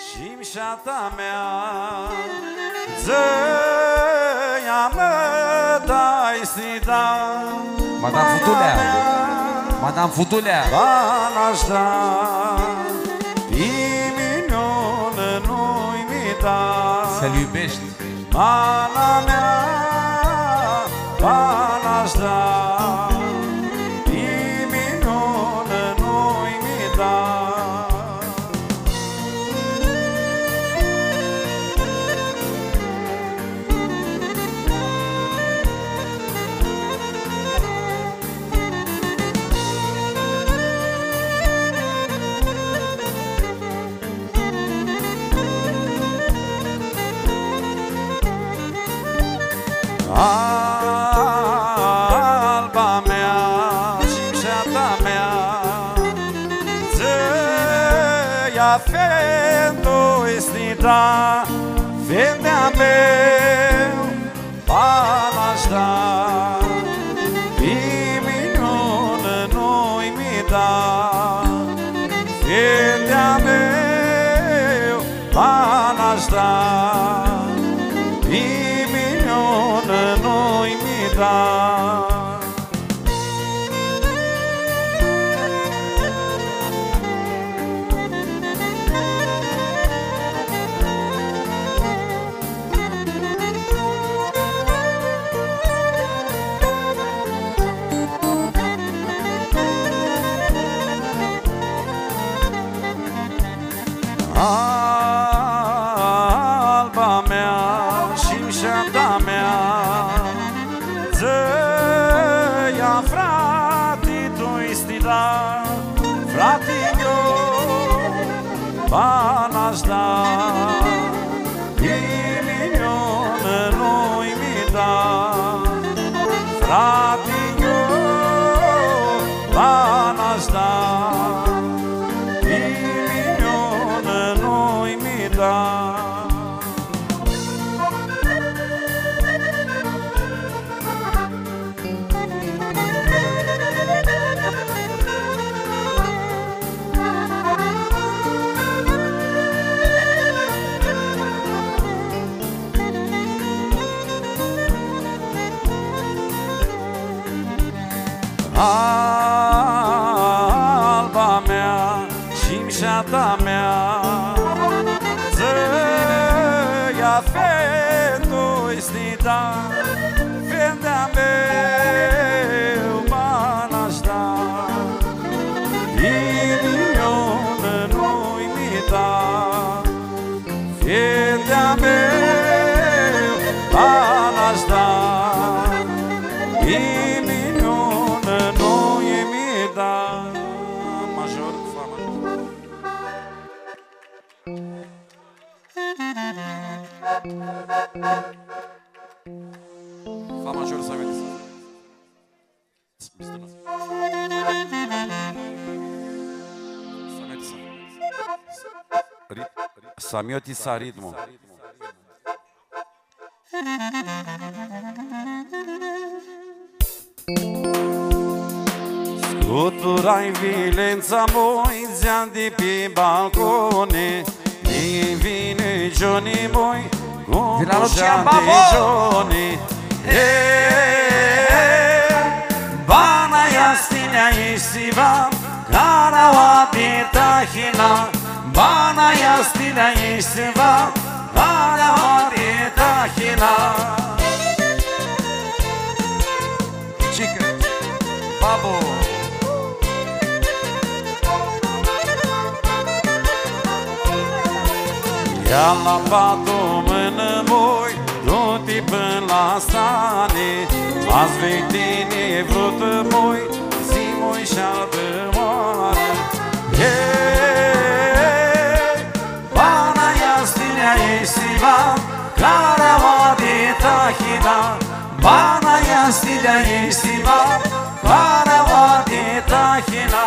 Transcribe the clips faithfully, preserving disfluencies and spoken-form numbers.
Șimșata mea, zăia mă dai sida. Madame Futulea, Madame Futulea, Bana-aș da, minună nu-i mi da. să-l iubești. Bana mea, bana-aș da, minună nu-i mi da. Alba mea, șimșata mea, zăia fendu-i snida, fendea meu, bana-aș da, minună nu-i mi da, fendea meu, bana-aș da, minună nu-i mi da. Alba mea, șimșata mea, zăia frate tu-i stida, frate-o, bana-aș da, minună nu-i mi da, frate-o, bana-aș da, minună nu-i mi da. Alba mea, șimșata mea, zăia fendu-i snida, fendea meu, bana-aș da, minună nu-i mi da, fendea meu, bana-aș da, minună nu-i mi da. Major, fa major. Fa major să vedeți. Să vedeți. Samioti sa ritmo. Scuturai violența moi, zian di pe balcone, mi vine Johnny moi, cu bușa de Johnny. Bana jastinja istiva, karawa ditahina. Bana jastinja istiva, karawa ditahina. Chica, babo. Ia la patul mână moi, du-te până la stane. Azi vei tine vrută moi, zi moi și-albă moară. Bana jastinja istiva, karawa ditahina. Bana jastinja istiva, karawa ditahina.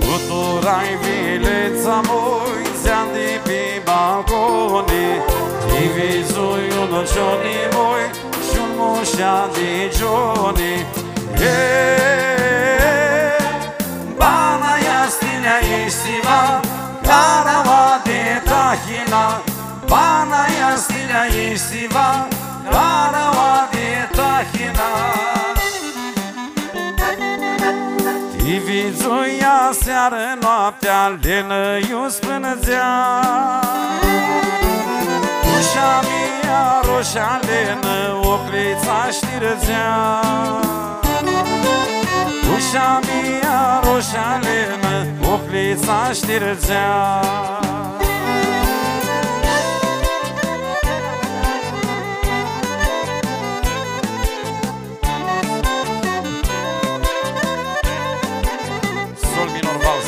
Scuturai violența moi, zi-an de pe balcone, Divizui un Johnny Boy și un mușa de Johnny. Bana jastinja istiva, karawa de tahina. Bana jastinja istiva, karawa de tahina. Divizuia seară noaptea, lenăius până zean. Ușa mea roșa lenă, ocrița știrăzea. Ușa mea roșa lenă, ocrița știrăzea. Sol minor vals.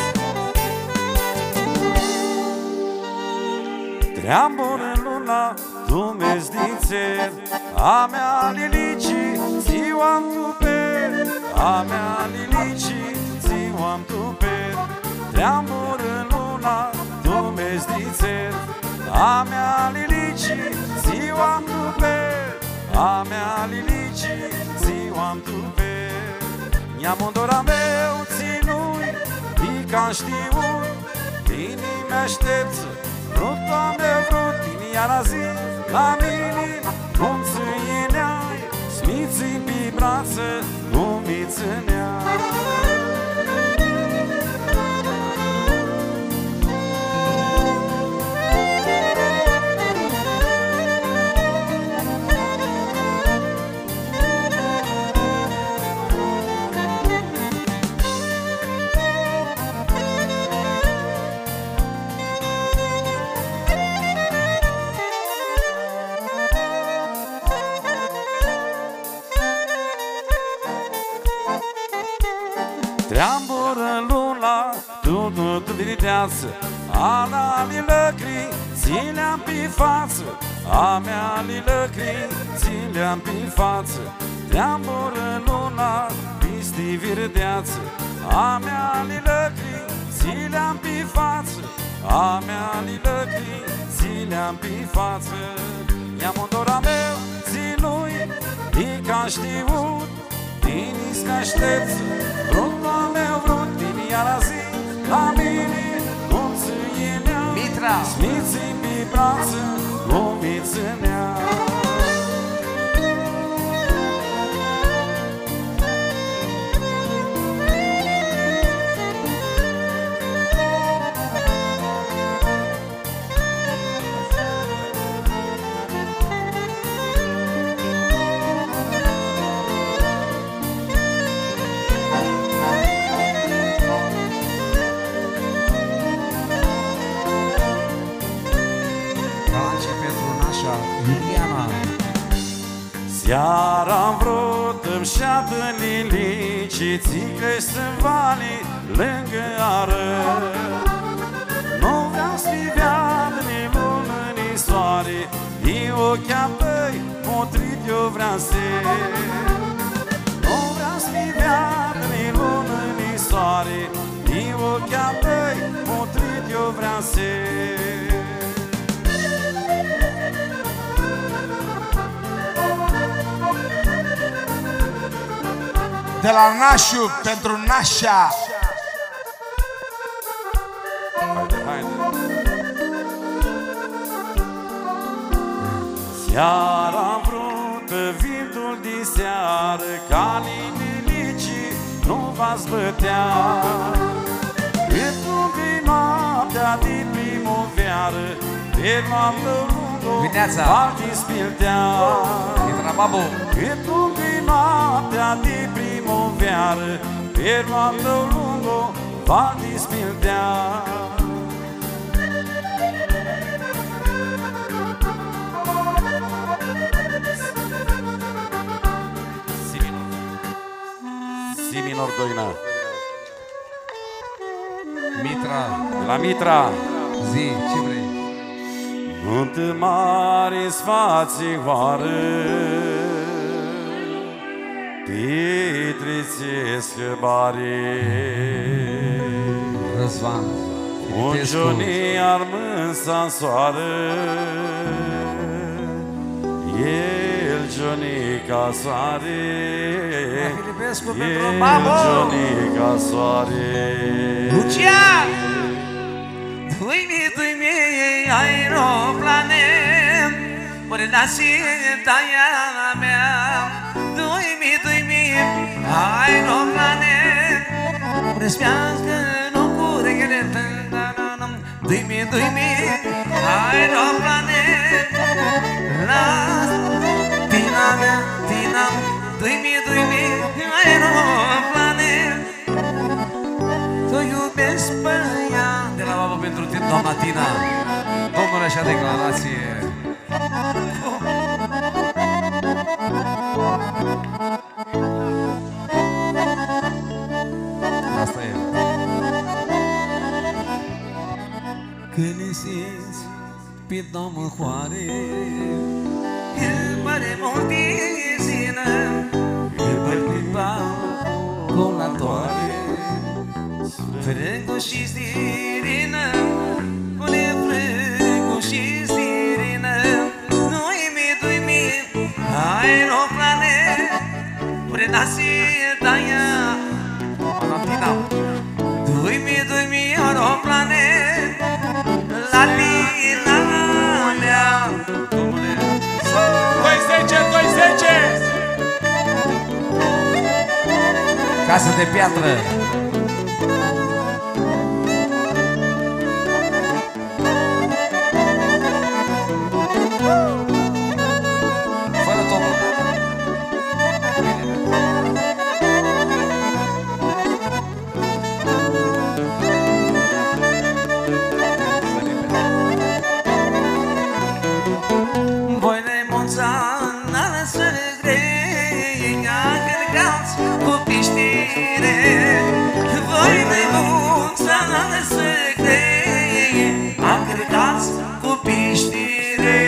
Treambur în luna Dumnezdițe, a mea Lilici, ziua-mi tupe, a mea Lilici, ziua-mi tupe. Treambur în luna Dumnezdițe, a mea Lilici, ziua-mi tupe, a mea Lilici, ziua-mi tupe. Neamundora meu ținui, pica știut, inimi aștepți, vrut-o meu vrut, tine iar zi la mine, cum țâineai, smiții pe brață, nu mi ținea. Treambur în luna, tu nu tu videață, ala li lăcri, ți le-am pe față, a mea li lăcri, ți le-am pe față. Treambur în luna, pisti virdeață, a mea li lăcri, ți le-am pe față, a mea li lăcri, ți le-am pe față. Neamundora meu ținui, e ca știut, tine-s că aștepți, vrut-o meu vrut, tine iar zi la mine, cum țâinea. Mitra! Smiții pe brață, cum mi ținea. Seara-am vrut îmi șeadă Lilici, ți crești în vale lângă ară. Nu vreau stivea ni lună, ni soare, din ochii tăi motrit eu vreau să. Nu vreau stivea ni lună, ni soare, din ochii tăi motrit eu vreau să. De la Nașu pentru Nașa. Haide, haide. Seara-am vrut vântul de seară, ca linilicii nu v-ați bătea. Când noaptea de primăvară, pe noaptă lungă, alții spiltea. Când noaptea de primăvară, pe noaptă lungă, alții spiltea. Si minor Doina. Mitra. La Mitra. Zi, ce vrei? Nuntă mare sfațioară, Petrițesc bare. Răzvan. Un Johnny armând sa-n soară, El Jonica soare, Filipescu El pentru Babo. Jonica soare. Lucian! Dui-mi, dui-mi, aeroplane, până și taia mea. Dui-mi, dui-mi, aeroplane, răspească nu curele tău. Dui-mi, dui-mi, aeroplane, la tina mea, tina. Dui-mi, dui-mi, aeroplane, tu iubesc pe ea. De la Babo pentru tine, doamna Tina. Domnule, așa declarație. Asta e. Când ne simți pe domnul hoare, el pare multizină, el părtipa colatoare, frângu și stirină, pune frângu și stirină. Dui-mi, dui-mi, aeroplane, până și taia. Valentina. Dui-mi, dui-mi, aeroplane, la lina mea. Domnule, doi zece, doi zece! Casă de piatră. Fără tomul. voi ne monțana să grei, cărcați cu piștire. Voi ne monțana să grei, cărcați cu piștire.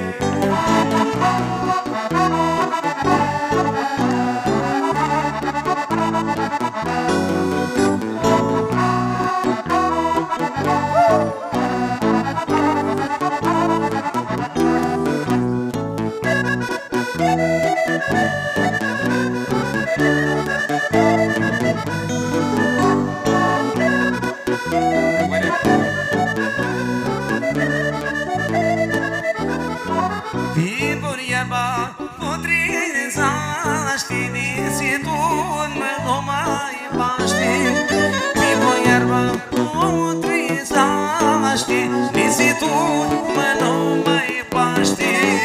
Piburi iarba, putriza, știi, tu nu mai baști. Piburi iarba, putriza, știi, tu nu mai baști.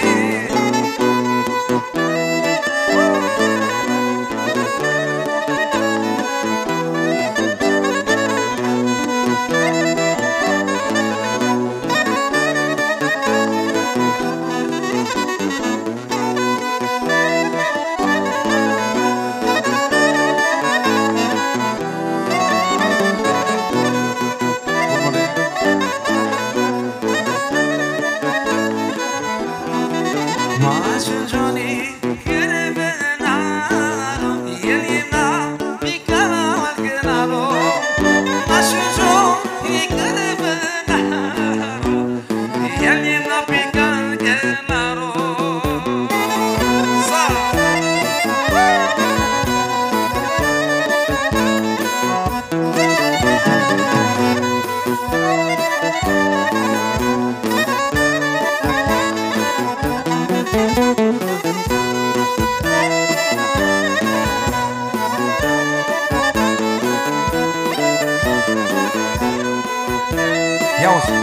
Ia-o-ți.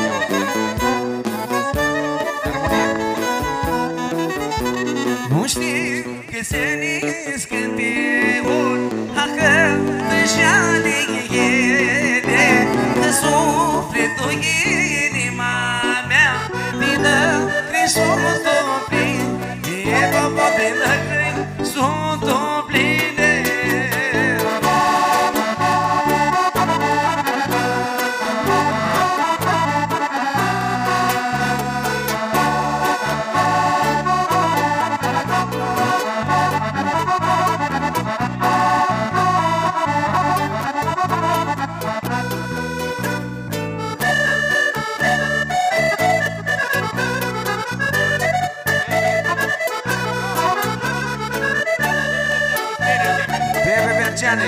Nu știi că se nis când te ori, dacă deja de ele, că sufletul inima mea, vină prin sufletul plin, e papa de lăcrăi, sufletul pline. ani.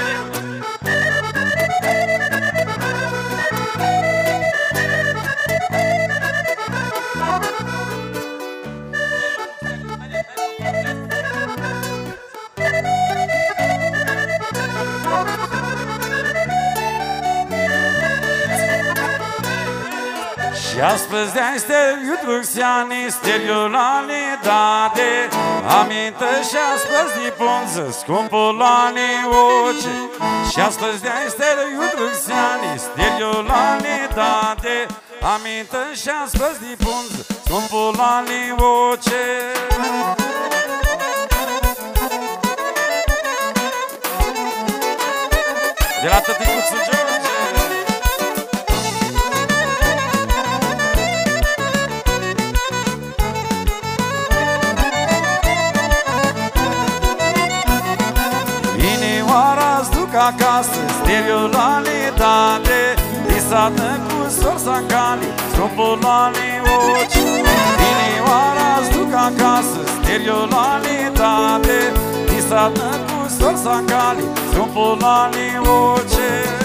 Și astăzi de-ai steriu druxiani, steriolani date, amintă și astăzi de punză, scumpul lani oce. Și astăzi de-ai steriu druxiani, steriolani date, amintă și astăzi de punză, scumpul lani oce. De la tăticuțul George. Inimioara-ți duc acasă, stereolanitate, visată cu sorsa cali, scumpul lani oci. Inimioara-ți duc acasă, stereolanitate, visată cu sorsa cali, scumpul lani oci.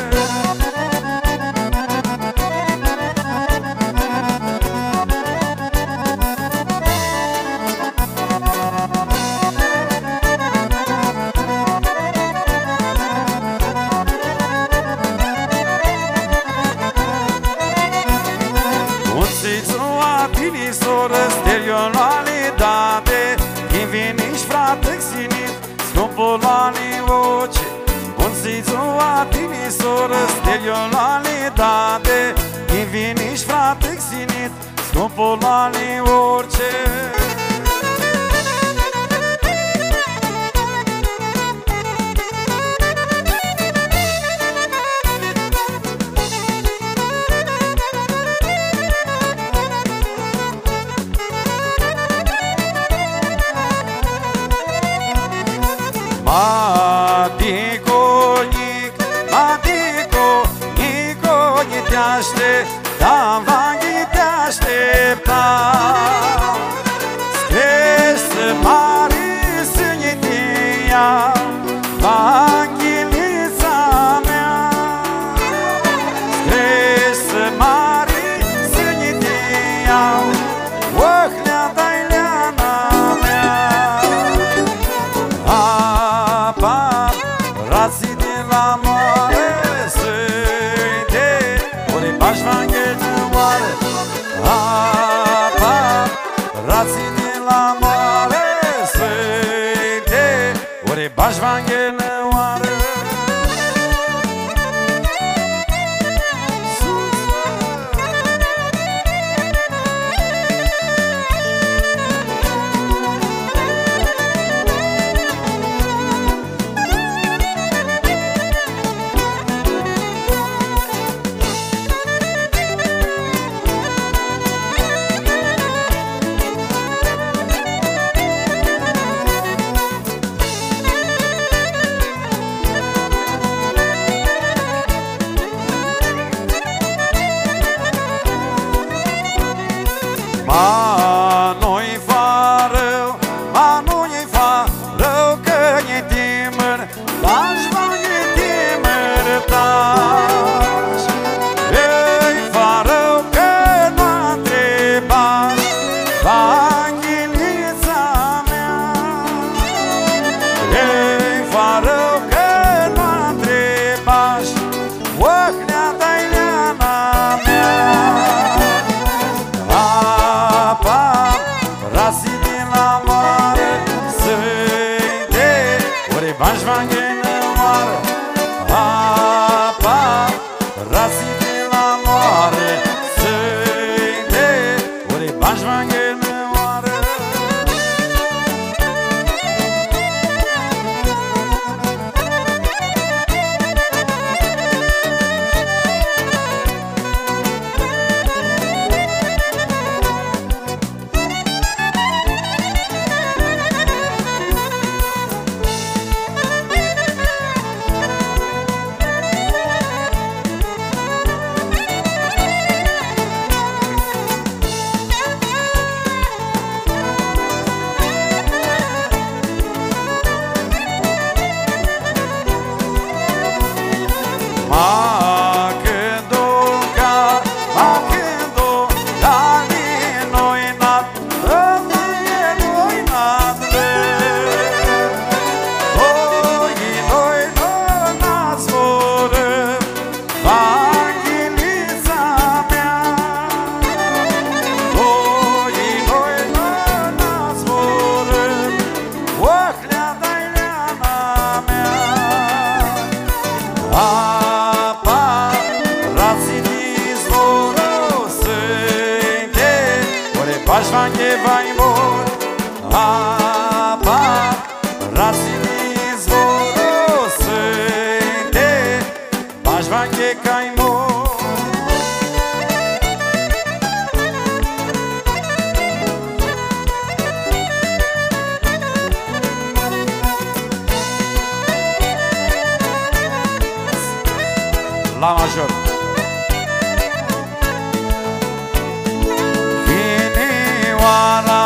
Stereolanitate, inviniș frate xinit, scumpul lani oce. Un țițu atini soră, stereolanitate, inviniș frate xinit, scumpul lani orice. Matico, nic, matico, nico, ni te aștept, dar vanghi te aștepta. Scresă mare sânitia, vanghilița mea. Scresă mare sânitia, ohlea daileana mea. Rații de la moare săite, ori bași vanghele moare. Apa, rații de la moare săite, ori bași vanghele moare. Ma nu-i fa rău, ma nu-i fa rău, că e timăr, taci, vanghi timăr, taci. Îi fa rău că n-a întrebat vanghilița mea. Îi fa rău că n-a întrebat ohlea daileana mea. Rații de la moare săite, ori bași vanghele moare. Apa, rații de la moare săite, ori bași vanghele moare. baš vam je vajmor, a pa razini izvoro sejde, baš vam je kajmor. La major. Vinioara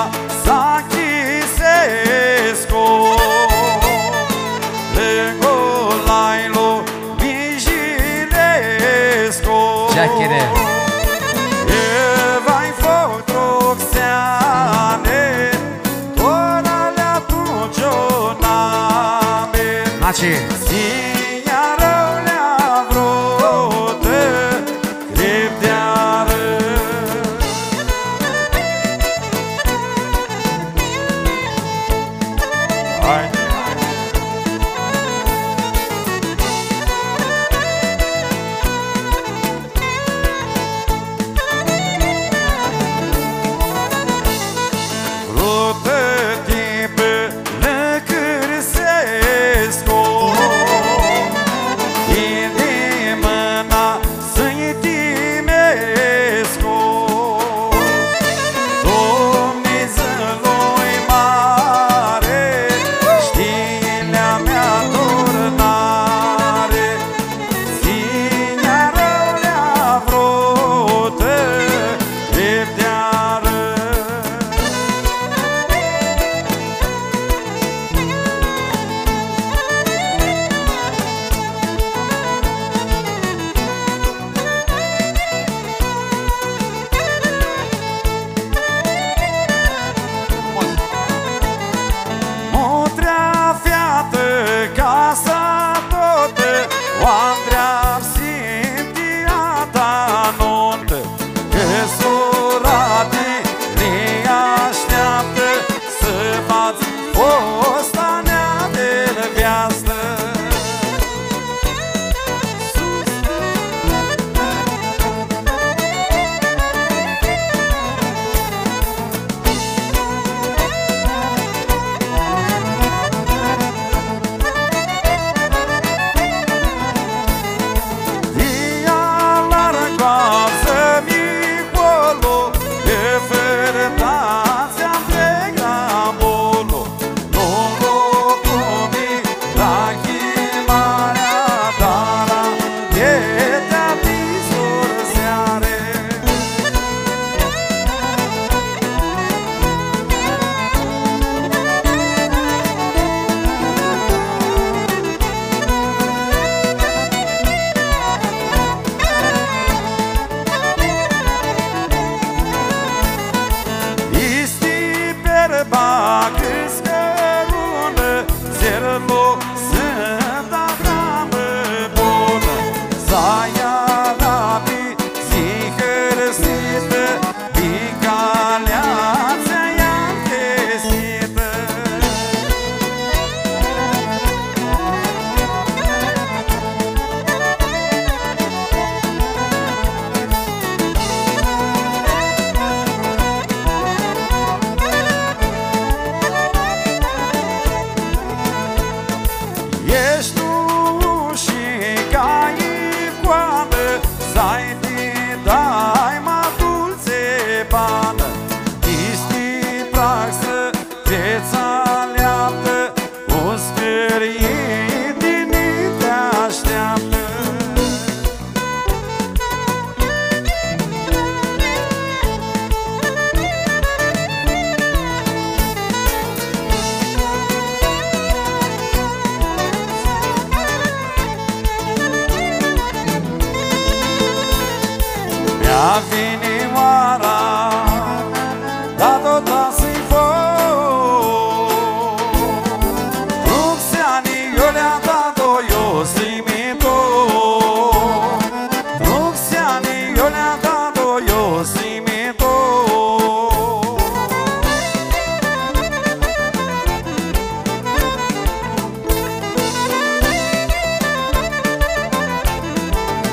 Zachisescu, lângă Lailu Mijilescu, Giachere. E vai fotroxeane, toralea tu gioname. Naci.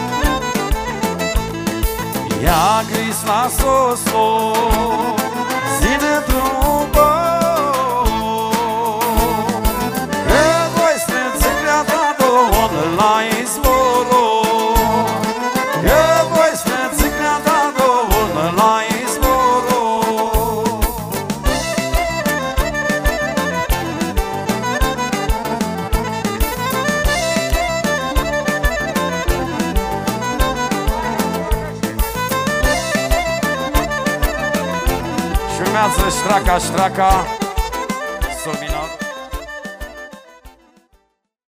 Ia gris la soslo urmează ștraca, ștraca, sol minor.